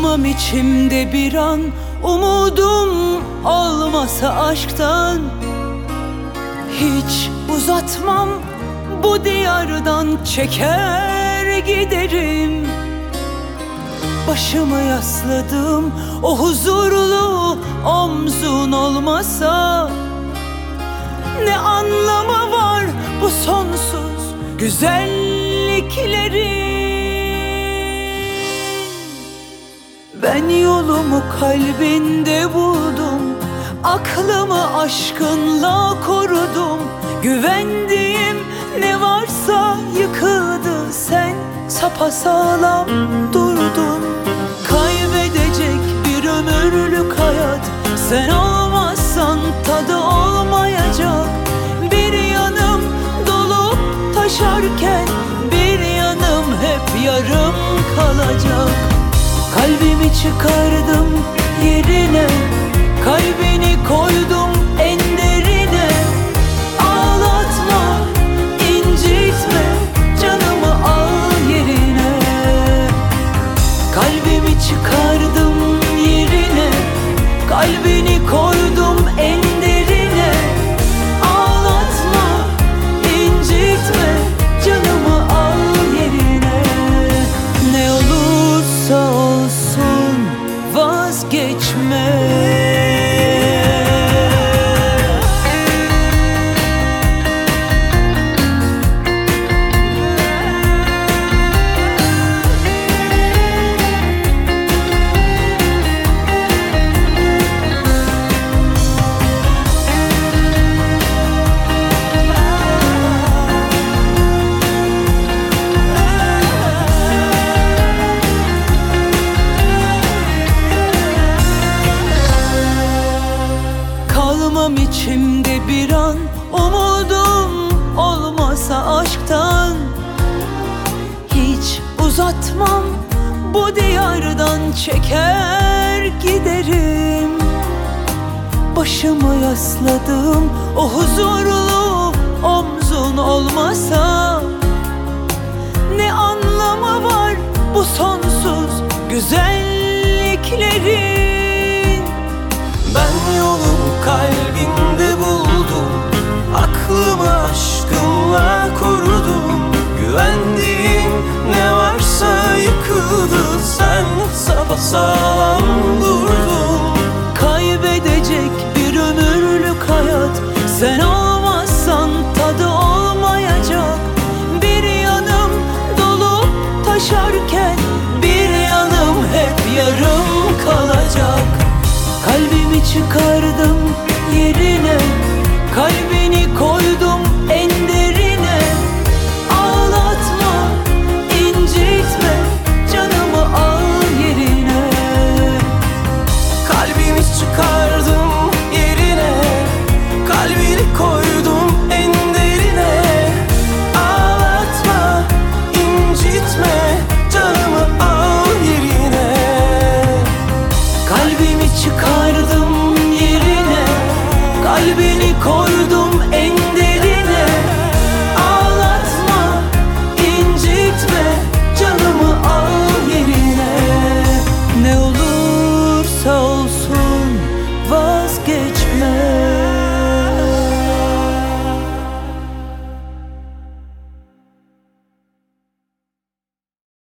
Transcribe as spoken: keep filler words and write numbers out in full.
Kalmam içimde bir an, umudum olmasa aşktan. Hiç uzatmam, bu diyardan çeker giderim. Başımı yasladım, o huzurlu omzun olmasa. Ne anlamı var bu sonsuz güzelliklerin? Ben yolumu kalbinde buldum, aklımı aşkınla korudum. Güvendiğim ne varsa yıkıldı, sen sapasağlam durdun. Kaybedecek bir ömürlük hayat, sen olmazsan tadı olmayacak. Bir yanım dolup taşarken, bir yanım hep yarım kalacak. Kalbimi çıkardım yerine, kalbini koydum en derine. Ağlatma, incitme, canımı al yerine. Kalbimi çıkardım yerine, kalbini koydum en derine. Ağlatma, incitme, canımı al yerine. Ne olursa olsun vazgeçme. Kalmam içimde bir an, umudum olmasa aşktan. Hiç uzatmam, bu diyardan çeker giderim. Başımı yasladım, o huzurlu omzun olmasa. Ne anlamı var bu sonsuz güzelliklerin? Ben yolumu kalbinde buldum, aklımı aşkınla korudum. Güvendiğim ne varsa yıkıldı, sen sapasağlam durdun. Kaybedecek bir ömürlük hayat, sen olmazsan tadı olmayacak. Bir yanım dolup taşarken, bir yanım hep yarım kalacak. Kalbimi çıkar